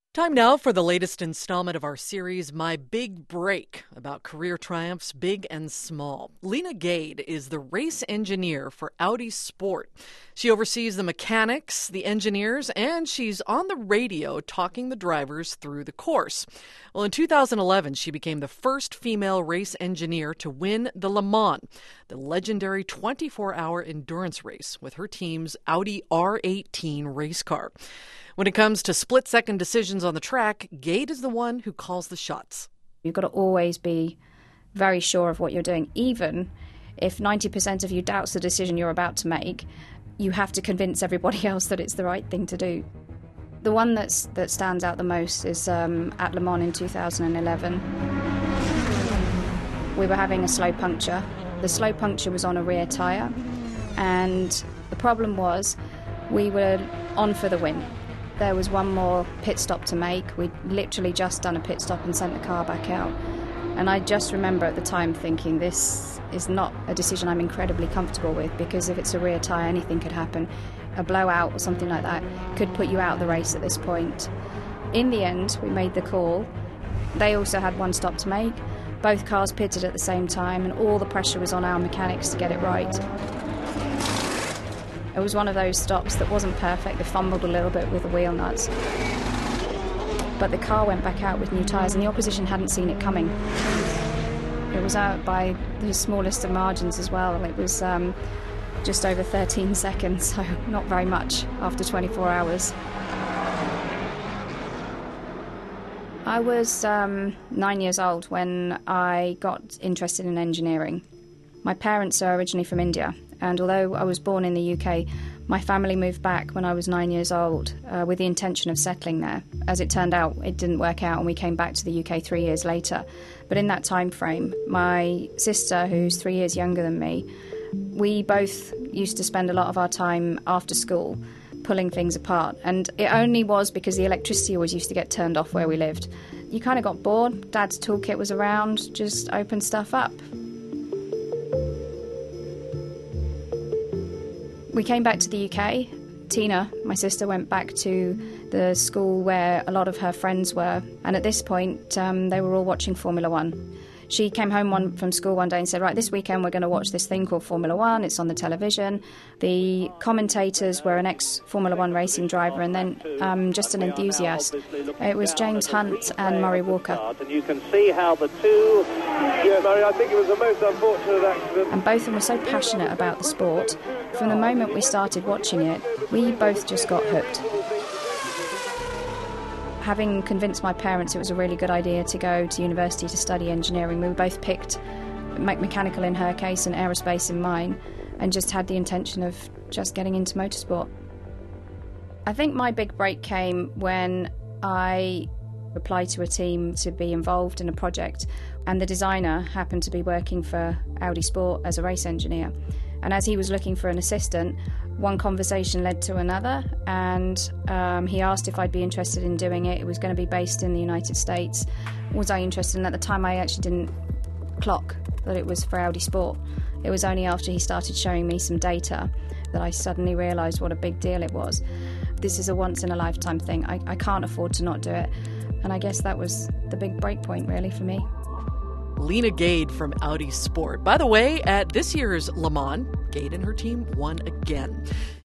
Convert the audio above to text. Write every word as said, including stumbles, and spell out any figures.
Time now for the latest installment of our series, My Big Break, about career triumphs big and small. Lena Gade is the race engineer for Audi Sport. She oversees the mechanics, the engineers, and she's on the radio talking the drivers through the course. Well, in two thousand eleven, she became the first female race engineer to win the Le Mans, the legendary twenty-four hour endurance race with her team's Audi R eighteen race car. When it comes to split-second decisions on the track, Gade is the one who calls the shots. You've got to always be very sure of what you're doing. Even if ninety percent of you doubts the decision you're about to make, you have to convince everybody else that it's the right thing to do. The one that's, that stands out the most is um, at Le Mans in two thousand eleven. We were having a slow puncture. The slow puncture was on a rear tyre, and the problem was we were on for the win. There was one more pit stop to make. We'd literally just done a pit stop and sent the car back out. And I just remember at the time thinking, this is not a decision I'm incredibly comfortable with, because if it's a rear tyre, anything could happen. A blowout or something like that could put you out of the race at this point. In the end, we made the call. They also had one stop to make. Both cars pitted at the same time, and all the pressure was on our mechanics to get it right. It was one of those stops that wasn't perfect. They fumbled a little bit with the wheel nuts. But the car went back out with new tyres, and the opposition hadn't seen it coming. It was out by the smallest of margins as well. It was um, just over thirteen seconds, so not very much after twenty-four hours. I was um, nine years old when I got interested in engineering. My parents are originally from India, and although I was born in the U K, my family moved back when I was nine years old uh, with the intention of settling there. As it turned out, it didn't work out, and we came back to the U K three years later. But in that time frame, my sister, who's three years younger than me, we both used to spend a lot of our time after school pulling things apart. And it only was because the electricity always used to get turned off where we lived. You kind of got bored, Dad's toolkit was around, just open stuff up. We came back to the U K. Tina, my sister, went back to the school where a lot of her friends were, and at this point um, they were all watching Formula One. She came home one, from school one day and said, right, this weekend we're going to watch this thing called Formula One. It's on the television. The commentators were an ex-Formula One racing driver and then um, just an enthusiast. It was James Hunt and Murray Walker. And you can see how the two... Yeah, Murray, I think it was the most unfortunate accident. And both of them were so passionate about the sport. From the moment we started watching it, we both just got hooked. Having convinced my parents it was a really good idea to go to university to study engineering, we both picked me- mechanical in her case and aerospace in mine, and just had the intention of just getting into motorsport. I think my big break came when I applied to a team to be involved in a project, and the designer happened to be working for Audi Sport as a race engineer. And as he was looking for an assistant, one conversation led to another, and um, he asked if I'd be interested in doing it. It was going to be based in the United States. Was I interested? And at the time, I actually didn't clock that it was for Audi Sport. It was only after he started showing me some data that I suddenly realised what a big deal it was. This is a once-in-a-lifetime thing. I, I can't afford to not do it. And I guess that was the big break point, really, for me. Lena Gade from Audi Sport. By the way, at this year's Le Mans, Gade and her team won again.